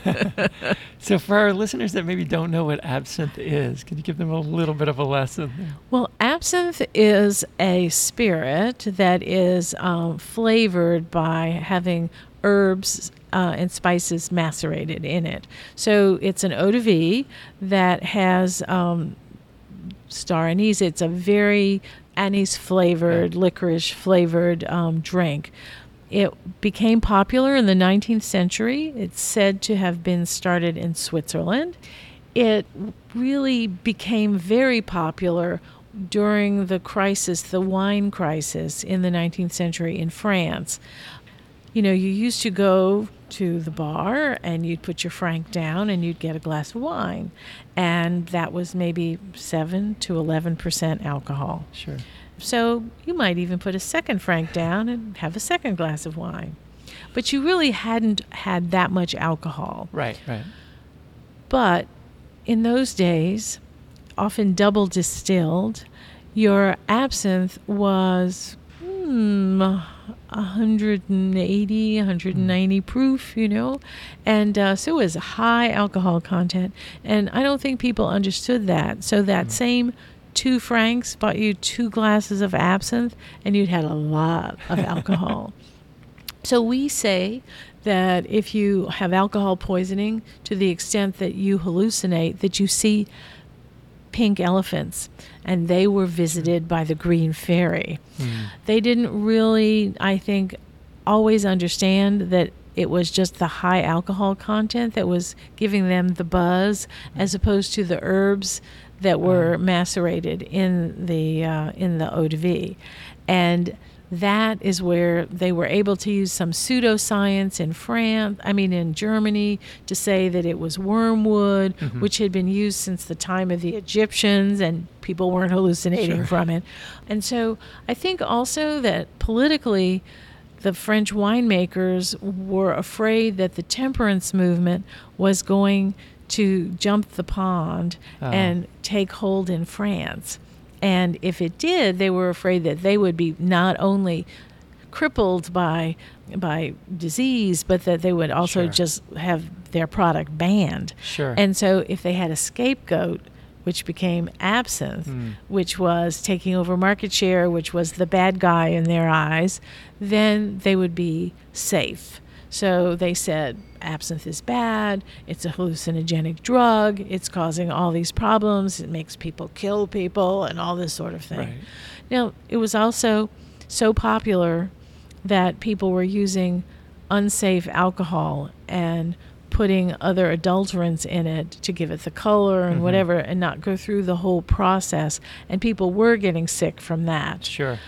So for our listeners that maybe don't know what absinthe is, can you give them a little bit of a lesson? Well, absinthe is a spirit that is um, flavored by having herbs uh, and spices macerated in it. So it's an eau de vie that has um, star anise. It's a very anise-flavored, yeah. licorice-flavored um, drink. It became popular in the nineteenth century. It's said to have been started in Switzerland. It really became very popular during the crisis, the wine crisis in the nineteenth century in France. You know, you used to go to the bar and you'd put your franc down and you'd get a glass of wine. And that was maybe seven to eleven percent alcohol. Sure. So you might even put a second franc down and have a second glass of wine. But you really hadn't had that much alcohol. Right, right. But in those days, often double distilled, your absinthe was hmm, one hundred eighty, one hundred ninety mm. proof, you know. And uh, so it was a high alcohol content. And I don't think people understood that. So that mm. same two francs bought you two glasses of absinthe, and you'd had a lot of alcohol. So we say that if you have alcohol poisoning to the extent that you hallucinate, that you see pink elephants, and they were visited by the Green Fairy. Mm. They didn't really, I think, always understand that it was just the high alcohol content that was giving them the buzz, mm. as opposed to the herbs that were um. macerated in the uh, in the eau de vie. And that is where they were able to use some pseudoscience in France, I mean in Germany, to say that it was wormwood, mm-hmm. which had been used since the time of the Egyptians, and people weren't hallucinating sure. from it. And so I think also that politically, the French winemakers were afraid that the temperance movement was going to jump the pond oh. and take hold in France. And if it did, they were afraid that they would be not only crippled by by disease, but that they would also Sure. just have their product banned. Sure. And so if they had a scapegoat, which became absinthe, Mm. which was taking over market share, which was the bad guy in their eyes, then they would be safe. So they said absinthe is bad, it's a hallucinogenic drug, it's causing all these problems, it makes people kill people, and all this sort of thing. Right. Now, it was also so popular that people were using unsafe alcohol and putting other adulterants in it to give it the color and Mhm. whatever, and not go through the whole process. And people were getting sick from that. Sure.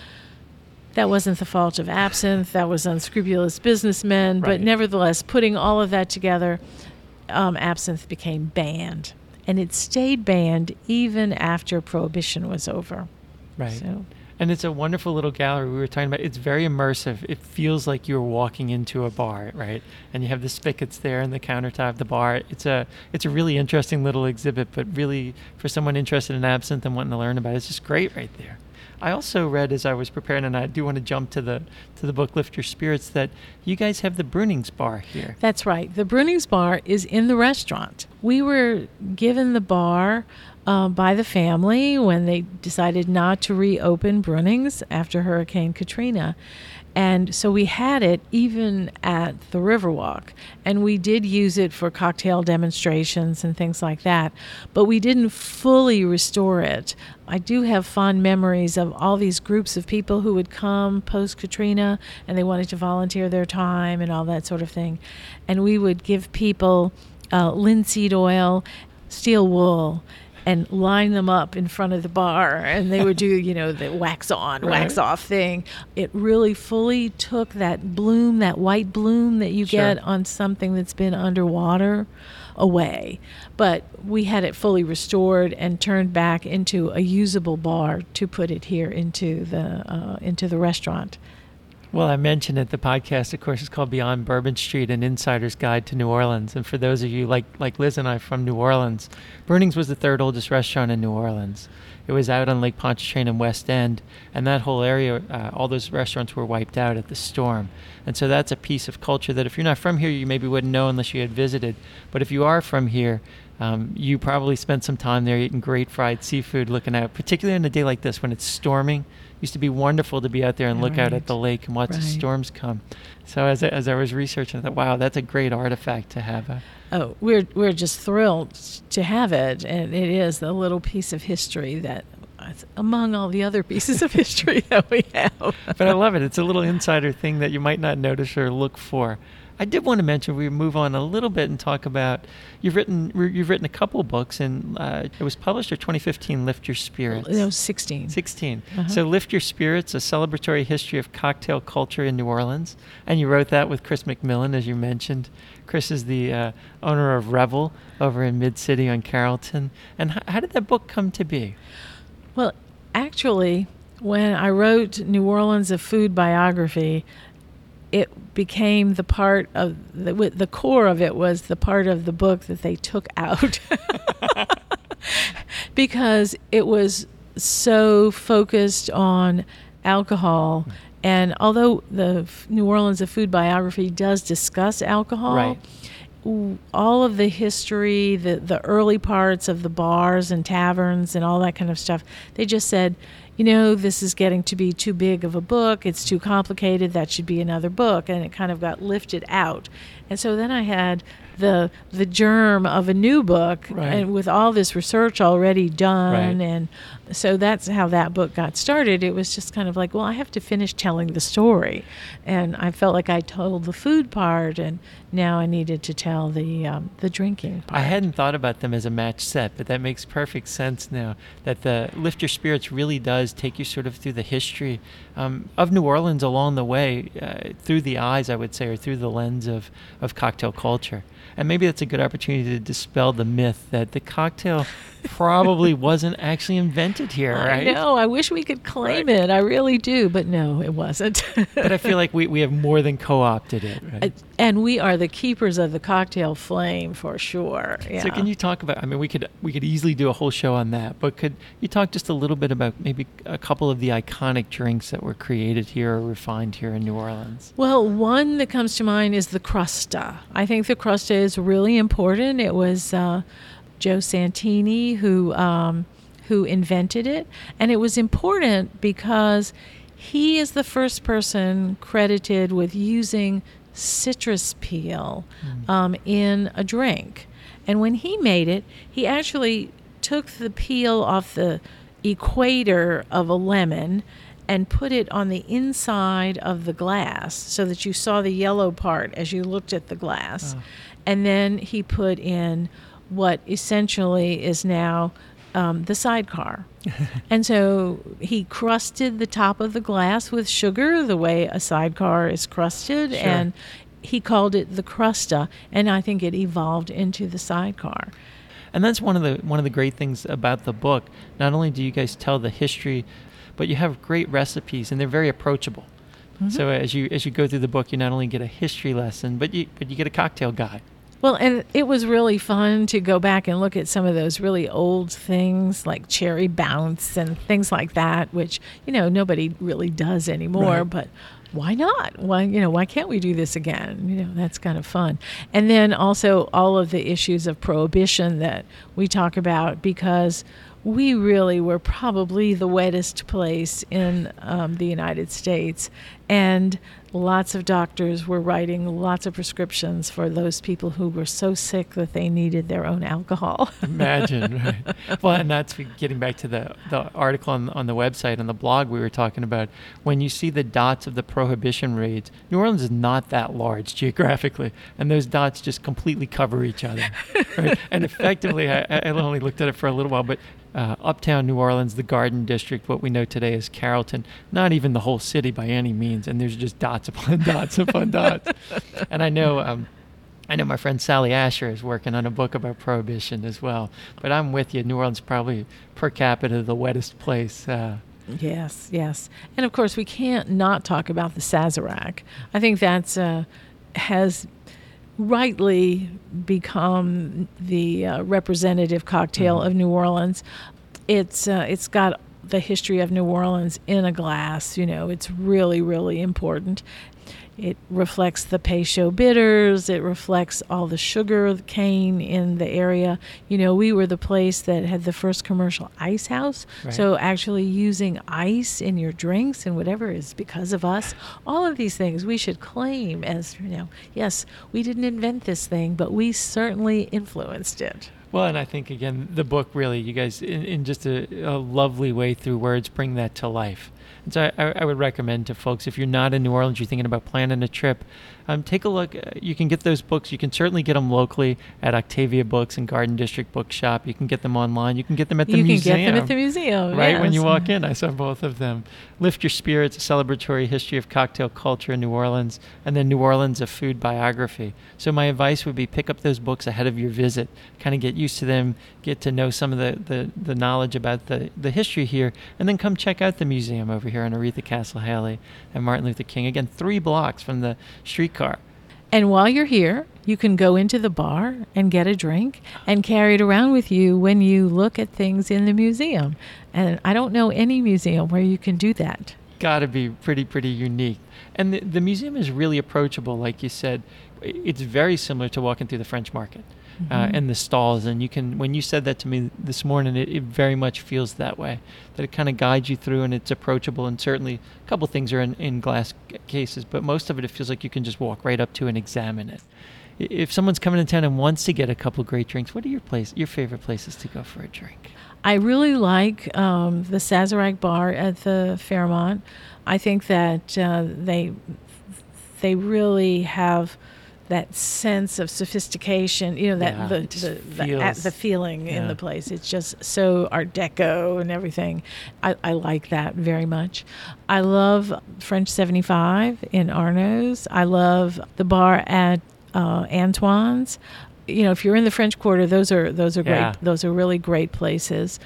That wasn't the fault of absinthe. That was unscrupulous businessmen. But Right. nevertheless, putting all of that together, um, absinthe became banned. And it stayed banned even after Prohibition was over. Right. So, And it's a wonderful little gallery we were talking about. It's very immersive. It feels like you're walking into a bar, right? And you have the spigots there and the countertop, the bar. It's a it's a really interesting little exhibit, but really for someone interested in absinthe and wanting to learn about it, it's just great right there. I also read as I was preparing, and I do want to jump to the to the book Lift Your Spirits, that you guys have the Brunings Bar here. that's right. The Brunings Bar is in the restaurant. We were given the bar uh, by the family when they decided not to reopen Brunings after Hurricane Katrina. And so we had it even at the Riverwalk. And we did use it for cocktail demonstrations and things like that. But we didn't fully restore it. I do have fond memories of all these groups of people who would come post-Katrina and they wanted to volunteer their time and all that sort of thing. And we would give people uh, linseed oil, steel wool, and line them up in front of the bar, and they would do, you know, the wax on, Right. wax off thing. It really fully took that bloom, that white bloom that you Sure. get on something that's been underwater, away. But we had it fully restored and turned back into a usable bar to put it here into the uh, into the restaurant. Well, I mentioned it. The podcast, of course, is called Beyond Bourbon Street, an insider's guide to New Orleans. And for those of you like like Liz and I from New Orleans, Brunings was the third oldest restaurant in New Orleans. It was out on Lake Pontchartrain and West End, and that whole area, uh, all those restaurants were wiped out at the storm. And so that's a piece of culture that if you're not from here, you maybe wouldn't know unless you had visited. But if you are from here, um, you probably spent some time there eating great fried seafood, looking out, particularly on a day like this when it's storming. Used to be wonderful to be out there and look out Right. at the lake and watch the Right. storms come. So as I, as I was researching, I thought, wow, that's a great artifact to have. A, Oh, we're we're just thrilled to have it, and it is a little piece of history that, among all the other pieces of history that we have. but I love it. It's a little insider thing that you might not notice or look for. I did want to mention we move on a little bit and talk about you've written you've written a couple books, and uh, it was published in twenty fifteen. Lift Your Spirits. No, sixteen. Sixteen. Uh-huh. So Lift Your Spirits: A Celebratory History of Cocktail Culture in New Orleans, and you wrote that with Chris McMillan, as you mentioned. Chris is the uh, owner of Revel over in Mid City on Carrollton. And h- how did that book come to be? Well, actually, when I wrote New Orleans, a food biography, it became the part of the, the core of it was the part of the book that they took out because it was so focused on alcohol. And although the New Orleans, a food biography does discuss alcohol, Right. all of the history, the, the early parts of the bars and taverns and all that kind of stuff, they just said, you know, this is getting to be too big of a book. It's too complicated. That should be another book. And it kind of got lifted out. And so then I had the the germ of a new book, Right. and with all this research already done. Right. And so that's how that book got started. It was just kind of like, well, I have to finish telling the story. And I felt like I told the food part, and now I needed to tell the um, the drinking part. I hadn't thought about them as a match set, but that makes perfect sense now. That the Lift Your Spirits really does take you sort of through the history um, of New Orleans along the way, uh, through the eyes, I would say, or through the lens of, of cocktail culture. And maybe that's a good opportunity to dispel the myth that the cocktail probably wasn't actually invented here, right? I know. I wish we could claim right. it. I really do. But no, it wasn't. But I feel like we, we have more than co-opted it. Right? And we are the keepers of the cocktail flame for sure. Yeah. So can you talk about, I mean, we could we could easily do a whole show on that, but could you talk just a little bit about maybe a couple of the iconic drinks that were created here or refined here in New Orleans? Well, one that comes to mind is the Crusta. I think the Crusta is really important. It was uh, Joe Santini who um, who invented it, and it was important because he is the first person credited with using citrus peel mm. um, in a drink. And when he made it, he actually took the peel off the equator of a lemon and put it on the inside of the glass so that you saw the yellow part as you looked at the glass. Oh. And then he put in what essentially is now um, the sidecar. And so he crusted the top of the glass with sugar the way a sidecar is crusted. Sure. And he called it the Crusta, and I think it evolved into the sidecar. And that's one of the one of the great things about the book. Not only do you guys tell the history, but you have great recipes, and they're very approachable. Mm-hmm. So as you as you go through the book, you not only get a history lesson, but you but you get a cocktail guide. Well, and it was really fun to go back and look at some of those really old things like Cherry Bounce and things like that, which, you know, nobody really does anymore, right. But why not? Why, you know, why can't we do this again? You know, that's kind of fun. And then also all of the issues of prohibition that we talk about, because we really were probably the wettest place in um, the United States. And lots of doctors were writing lots of prescriptions for those people who were so sick that they needed their own alcohol. Imagine, right? Well, and that's getting back to the, the article on, on the website, on the blog we were talking about. When you see the dots of the prohibition raids, New Orleans is not that large geographically, and those dots just completely cover each other. Right? And effectively, I, I only looked at it for a little while, but Uh, uptown New Orleans, the Garden District, what we know today as Carrollton, not even the whole city by any means, and there's just dots upon dots upon dots. And I know, um, I know my friend Sally Asher is working on a book about prohibition as well. But I'm with you. New Orleans probably per capita the wettest place. Uh, yes, yes, and of course we can't not talk about the Sazerac. I think that's uh, has. rightly become the uh, representative cocktail mm-hmm. of New Orleans. It's uh, it's got the history of New Orleans in a glass. You know, it's really, really important. It reflects the Peychaud bitters. It reflects all the sugar cane in the area. You know, we were the place that had the first commercial ice house. Right. So actually using ice in your drinks and whatever is because of us. All of these things we should claim as, you know, yes, we didn't invent this thing, but we certainly influenced it. Well, and I think, again, the book really, you guys, in, in just a, a lovely way through words, bring that to life. And so I, I would recommend to folks, if you're not in New Orleans, you're thinking about planning a trip, um, take a look. You can get those books. You can certainly get them locally at Octavia Books and Garden District Bookshop. You can get them online. You can get them at the you museum. You can get them at the museum, Right, yes. When you walk in, I saw both of them. Lift Your Spirits, a celebratory history of cocktail culture in New Orleans, and then New Orleans, a food biography. So my advice would be pick up those books ahead of your visit, kind of get used to them, get to know some of the, the, the knowledge about the, the history here, and then come check out the museum over here on Aretha Castle Haley and Martin Luther King. Again, three blocks from the streetcar. And while you're here, you can go into the bar and get a drink and carry it around with you when you look at things in the museum. And I don't know any museum where you can do that. Got to be pretty, pretty unique. And the, the museum is really approachable, like you said. It's very similar to walking through the French Market. Mm-hmm. uh, and the stalls. And you can, when you said that to me this morning, it, it very much feels that way, that it kind of guides you through and it's approachable. And certainly a couple things are in, in glass cases, but most of it, it feels like you can just walk right up to and examine it. If someone's coming to town and wants to get a couple great drinks, what are your place, your favorite places to go for a drink? I really like um, the Sazerac bar at the Fairmont. I think that uh, they they really have that sense of sophistication, you know, that yeah, the the, the, at the feeling yeah. in the place. It's just so Art Deco and everything. I, I like that very much. I love French seventy-five in Arnaud's. I love the bar at uh, Antoine's. you know, if you're in the French Quarter, those are those are Yeah. great. Those are really great places.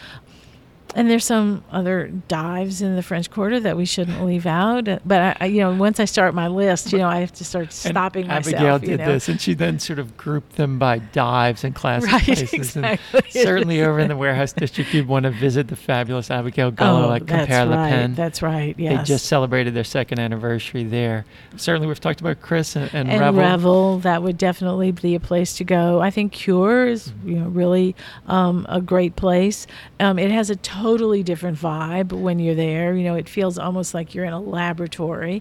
And there's some other dives in the French Quarter that we shouldn't leave out. But, I, I, you know, once I start my list, you know, I have to start stopping and myself. Abigail did you know? this, and she then sort of grouped them by dives and classic Right, places. exactly. And certainly over in the Warehouse District, you'd want to visit the fabulous Abigail Gullo oh, at that's Compare Le right. Pen. That's right, yes. They just celebrated their second anniversary there. Certainly we've talked about Chris and, and, and Revel. Revel, that would definitely be a place to go. I think Cure is, you know, really um, a great place. Um, it has a totally different vibe when you're there. You know, it feels almost like you're in a laboratory.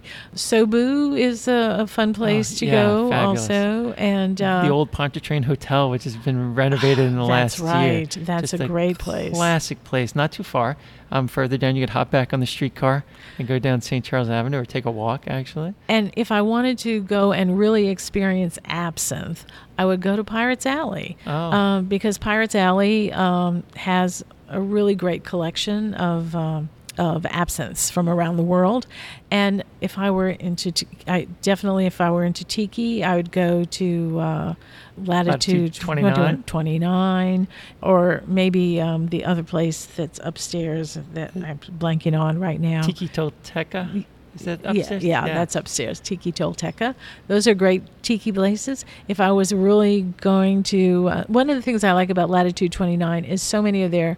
Sobu is a, a fun place Oh, to yeah, go fabulous. also. And uh, the old Pontchartrain Hotel, which has been renovated in the last that's right. year. That's Just a great place. Classic place, not too far. Um, further down, you could hop back on the streetcar and go down Saint Charles Avenue, or take a walk, actually. And if I wanted to go and really experience absinthe, I would go to Pirates Alley. Oh. Um, because Pirates Alley um, has a really great collection of um, of absinthes from around the world. And if I were into, t- I definitely, if I were into tiki, I would go to uh, Latitude, Latitude twenty-nine? twenty-nine, or maybe um, the other place that's upstairs that I'm blanking on right now. Tiki Tolteca? Is that upstairs? Yeah, yeah, that's upstairs. Tiki Tolteca. Those are great tiki places. If I was really going to, uh, one of the things I like about Latitude twenty-nine is so many of their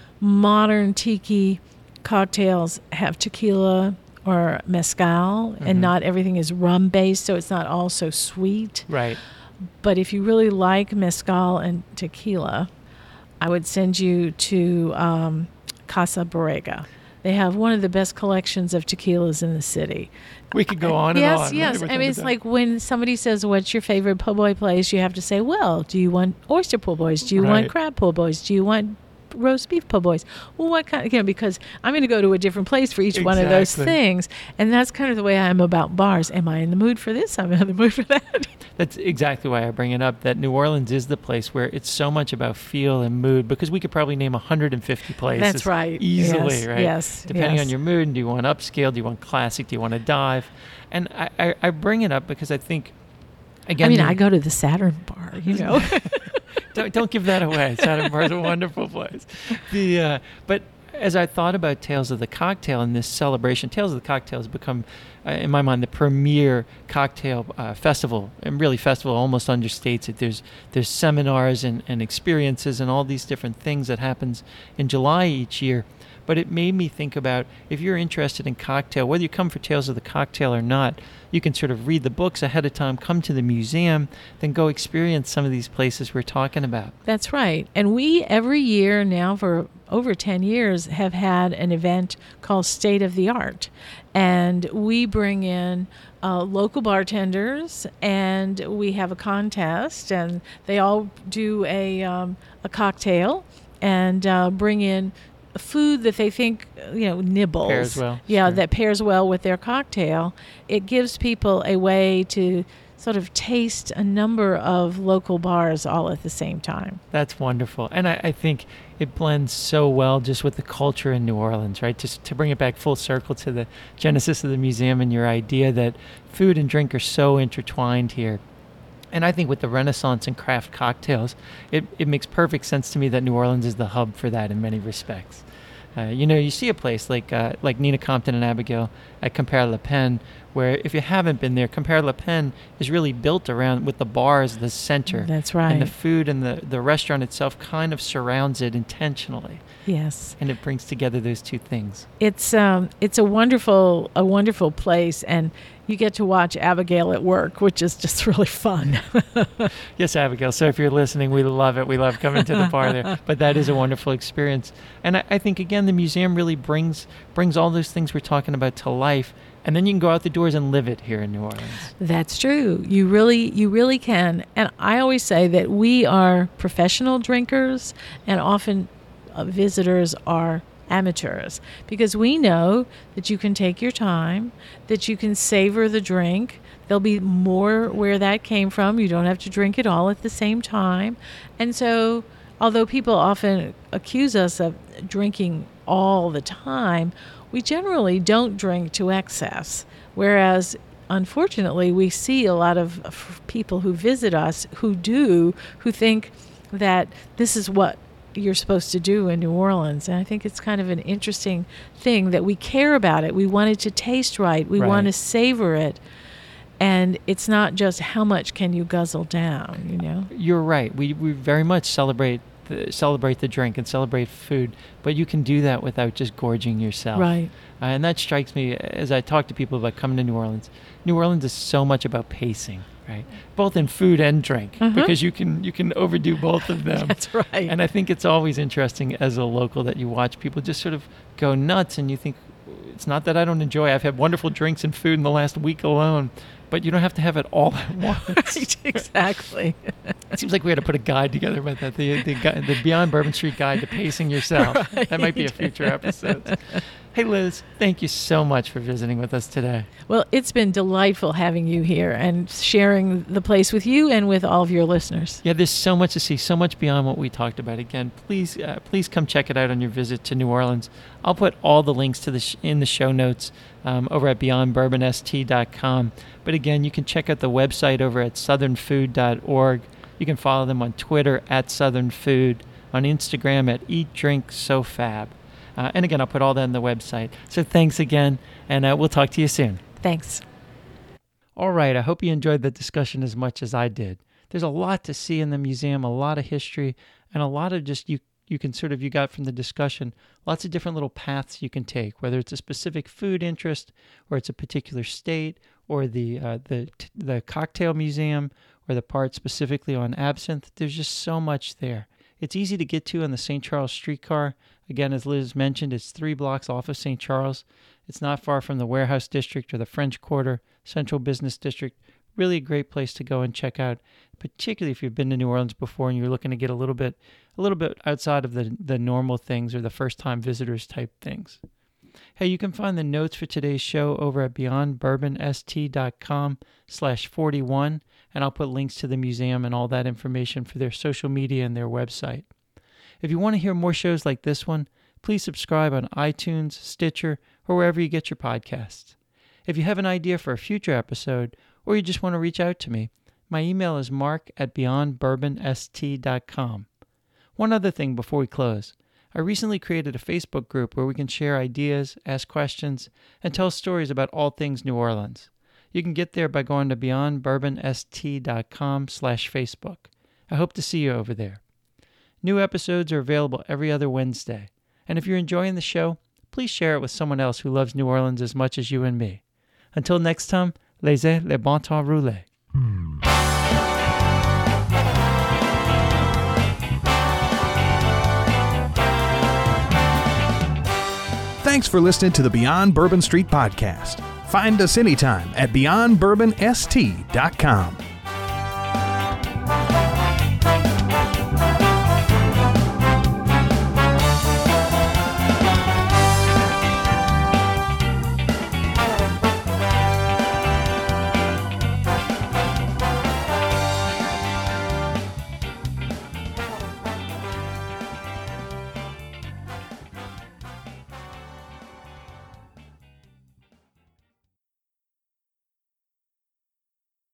modern tiki cocktails have tequila or mezcal, mm-hmm. and not everything is rum based, so it's not all so sweet. Right. But if you really like mezcal and tequila, I would send you to um, Casa Borrega. They have one of the best collections of tequilas in the city. We could go on yes, and on. Yes, yes. Right? I mean, it's like when somebody says, what's your favorite po' boy place? You have to say, well, do you want oyster po' boys? Do you Right. want crab po' boys? Do you want roast beef po' boys? Well, what kind of, you know, because I'm going to go to a different place for each Exactly. one of those things. And that's kind of the way I am about bars. Am I in the mood for this? I'm in the mood for that. That's exactly why I bring it up, that New Orleans is the place where it's so much about feel and mood, because we could probably name one hundred fifty places. That's right. Easily, yes, right? Yes. Depending yes. on your mood, do you want upscale, do you want classic, do you want to dive? And I, I, I bring it up because I think, again... I mean, the, I go to the Saturn bar, you know. don't, don't give that away. Saturn Bar is a wonderful place. The uh, But as I thought about Tales of the Cocktail and this celebration, Tales of the Cocktail has become, uh, in my mind, the premier cocktail uh, festival. And really, festival almost understates it. There's there's seminars and, and experiences and all these different things that happens in July each year. But it made me think about, if you're interested in cocktail, whether you come for Tales of the Cocktail or not, you can sort of read the books ahead of time, come to the museum, then go experience some of these places we're talking about. That's right. And we, every year now for over ten years, have had an event called State of the Art. And we bring in uh, local bartenders, and we have a contest, and they all do a, um, a cocktail and uh, bring in food that they think, you know, nibbles. Pairs well. Yeah, Sure. that pairs well with their cocktail. It gives people a way to sort of taste a number of local bars all at the same time. That's wonderful. And I, I think it blends so well just with the culture in New Orleans, right? Just to bring it back full circle to the genesis of the museum and your idea that food and drink are so intertwined here. And I think with the Renaissance and craft cocktails, it, it makes perfect sense to me that New Orleans is the hub for that in many respects. Uh, you know, you see a place like uh, like Nina Compton and Abigail at Compare Le Pen, where if you haven't been there, Compare Le Pen is really built around with the bar as the center. That's right. And the food and the, the restaurant itself kind of surrounds it intentionally. Yes. And it brings together those two things. It's um it's a wonderful a wonderful place, and you get to watch Abigail at work, which is just really fun. Yes, Abigail. So if you're listening, we love it. We love coming to the bar there. But that is a wonderful experience. And I, I think, again, the museum really brings brings all those things we're talking about to life. And then you can go out the doors and live it here in New Orleans. That's true. You really, you really can. And I always say that we are professional drinkers, and often uh, visitors are amateurs, because we know that you can take your time, that you can savor the drink. There'll be more where that came from. You don't have to drink it all at the same time. And so, although people often accuse us of drinking all the time, we generally don't drink to excess. Whereas unfortunately, we see a lot of f- people who visit us who do, who think that this is what you're supposed to do in New Orleans. And I think it's kind of an interesting thing that we care about it. We want it to taste right. We right. want to savor it. And it's not just how much can you guzzle down, you know? You're right. We we very much celebrate the, celebrate the drink and celebrate food, but you can do that without just gorging yourself. Right. Uh, and that strikes me as I talk to people about coming to New Orleans. New Orleans is so much about pacing, right? Both in food and drink, uh-huh. because you can you can overdo both of them. That's right. And I think it's always interesting as a local that you watch people just sort of go nuts, and you think, it's not that I don't enjoy. I've had wonderful drinks and food in the last week alone, but you don't have to have it all at once. Right, exactly. It seems like we had to put a guide together about that. The the, the Beyond Bourbon Street Guide to Pacing Yourself. Right. That might be a future episode. Hey, Liz, thank you so much for visiting with us today. Well, it's been delightful having you here and sharing the place with you and with all of your listeners. Yeah, there's so much to see, so much beyond what we talked about. Again, please uh, please come check it out on your visit to New Orleans. I'll put all the links to the sh- in the show notes um, over at beyond bourbon s t dot com. But again, you can check out the website over at southern food dot org. You can follow them on Twitter at Southern Food, on Instagram at Eat Drink So Fab. Uh, and again, I'll put all that on the website. So thanks again, and uh, we'll talk to you soon. Thanks. All right, I hope you enjoyed the discussion as much as I did. There's a lot to see in the museum, a lot of history, and a lot of just you you can sort of, you got from the discussion, lots of different little paths you can take, whether it's a specific food interest, or it's a particular state, or the uh, the the cocktail museum, or the part specifically on absinthe. There's just so much there. It's easy to get to on the Saint Charles streetcar. Again, as Liz mentioned, it's three blocks off of Saint Charles. It's not far from the Warehouse District or the French Quarter, Central Business District. Really a great place to go and check out, particularly if you've been to New Orleans before and you're looking to get a little bit a little bit outside of the, the normal things or the first-time visitors type things. Hey, you can find the notes for today's show over at beyond bourbon s t dot com slash forty-one, and I'll put links to the museum and all that information for their social media and their website. If you want to hear more shows like this one, please subscribe on iTunes, Stitcher, or wherever you get your podcasts. If you have an idea for a future episode, or you just want to reach out to me, my email is mark at beyond bourbon s t dot com. One other thing before we close. I recently created a Facebook group where we can share ideas, ask questions, and tell stories about all things New Orleans. You can get there by going to beyond bourbon s t dot com slash Facebook. I hope to see you over there. New episodes are available every other Wednesday. And if you're enjoying the show, please share it with someone else who loves New Orleans as much as you and me. Until next time, laissez le bon temps rouler. Thanks for listening to the Beyond Bourbon Street podcast. Find us anytime at beyond bourbon s t dot com.